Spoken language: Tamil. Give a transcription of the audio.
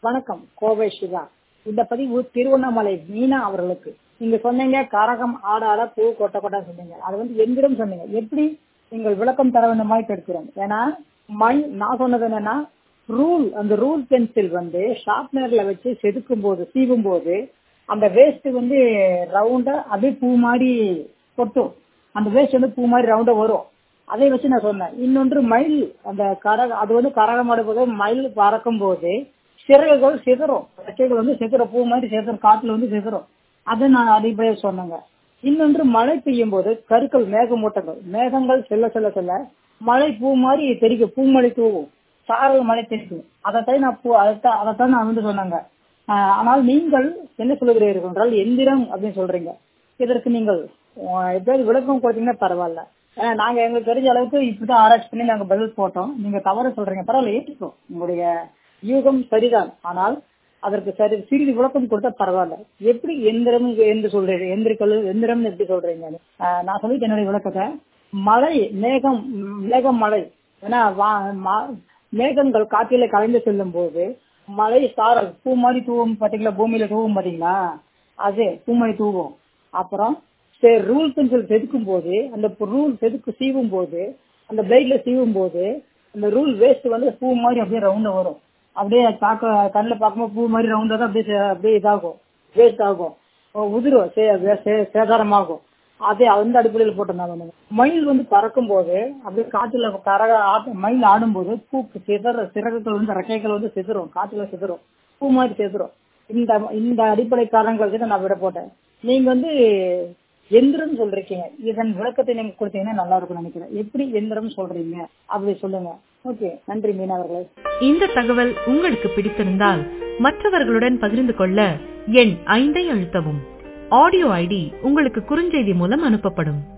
வணக்கம், கோவை சிவா. இந்த பதிவு திருவண்ணாமலை மீனா அவர்களுக்கு. நீங்க சொன்னீங்க கரகம் ஆட ஆட பூ கொட்ட கொட்ட சொன்னீங்க. அது எந்திரம் சொன்னீங்க. எப்படி நீங்கள் விளக்கம் தர வேண்டிய மாதிரி கேட்கிறோம். ஏன்னா நான் சொன்னது என்னன்னா அந்த ரூல் பென்சில் ஷார்ப்னர்ல வச்சு செதுக்கும் போது சீவும் போது அந்த வேஸ்ட் ரவுண்டா அப்படியே பூ மாதிரி கொட்டும். அந்த வேஸ்ட் பூ மாதிரி ரவுண்டா வரும். அதை வச்சு நான் சொன்னேன். இன்னொன்று மயில் அந்த அது கரகம் ஆடும்போது மயில் பறக்கும் போது சிறகுகள் சிதறும், ரெக்கைகள் சிதறும், பூ மாதிரி சிதறும், காற்றுல சிதறும். அதை நான் அடிப்படையில் சொன்னேங்க. இன்னொன்று மழை பெய்யும் போது கருக்கள் மேகங்கள் செல்ல செல்ல செல்ல மழை பூ மாதிரி தெரிக்கும், பூமழை தூவும், சாரல் மழை தெரிக்கும். அதைத்தான் நான் சொன்னாங்க. ஆனால் நீங்கள் என்ன சொல்லுகிறீர்கள் என்றால் எந்திரம் அப்படின்னு சொல்றீங்க. இதற்கு நீங்கள் எப்படியாவது விளக்கம் கொடுத்தீங்கன்னா பரவாயில்ல. நாங்க எங்களுக்கு தெரிஞ்ச அளவுக்கு இப்படிதான் ஆராய்ச்சி பண்ணி நாங்க பதில் போட்டோம். நீங்க தவறு சொல்றீங்க, பரவாயில்ல, ஏற்றுக்கோம். உங்களுடைய யூகம் சரிதான். ஆனால் அதற்கு சிறிது விளக்கம் கொடுத்தா பரவாயில்ல. எப்படி எந்திரம் என்று சொல்றீங்க, எந்திரம் எப்படி சொல்றீங்க? நான் சொல்லிட்டு என்னுடைய விளக்கத்தை, மழை மேகம் மழை. ஏன்னா மேகங்கள் காற்றில கலைந்து செல்லும் போது மழை சாரல் பூ மாதிரி தூவும் பாத்தீங்களா, பூமியில தூவும் பாத்தீங்களா, அது பூமழை தூவும். அப்புறம் ரூல் பென்சில் செதுக்கும் போது அந்த ரூல் சீவும் போது அந்த பிளேட்ல சீவும் போது அந்த ரூல் வேஸ்ட் பூ மாதிரி அப்படியே ரவுண்டா வரும். அப்படியே கண்ணில் பார்க்கும்போது பூ மாதிரி ரவுண்டா தான் அப்படியே இதாகும், வேஸ்ட் ஆகும், உதிரும், சேதாரமாகும். அதே அந்த அடிப்படையில் போட்டிருந்தாங்க. மயில் பறக்கும் போது அப்படியே காற்றுல மயில் ஆடும் போது பூக்கு சிறகுகள் ரெக்கைகள் சிதறும், காற்றுல சிதறும், பூ மாதிரி சிதறும். இந்த அடிப்படை காரணங்களுக்கு நான் விட போட்டேன். நீங்க எந்திரம் சொல்றீங்க. இதன் விளக்கத்தை நீங்க கொடுத்தீங்கன்னா நல்லா இருக்கும் நினைக்கிறேன். எப்படி எந்திரம் சொல்றீங்க அப்படி சொல்லுங்க. ஓகே, நன்றி மீனா அவர்களே. இந்த தகவல் உங்களுக்கு பிடித்திருந்தால் மற்றவர்களுடன் பகிர்ந்து கொள்ள எண் 5 அழுத்தவும். ஆடியோ ஐடி உங்களுக்கு குறுஞ்செய்தி மூலம் அனுப்பப்படும்.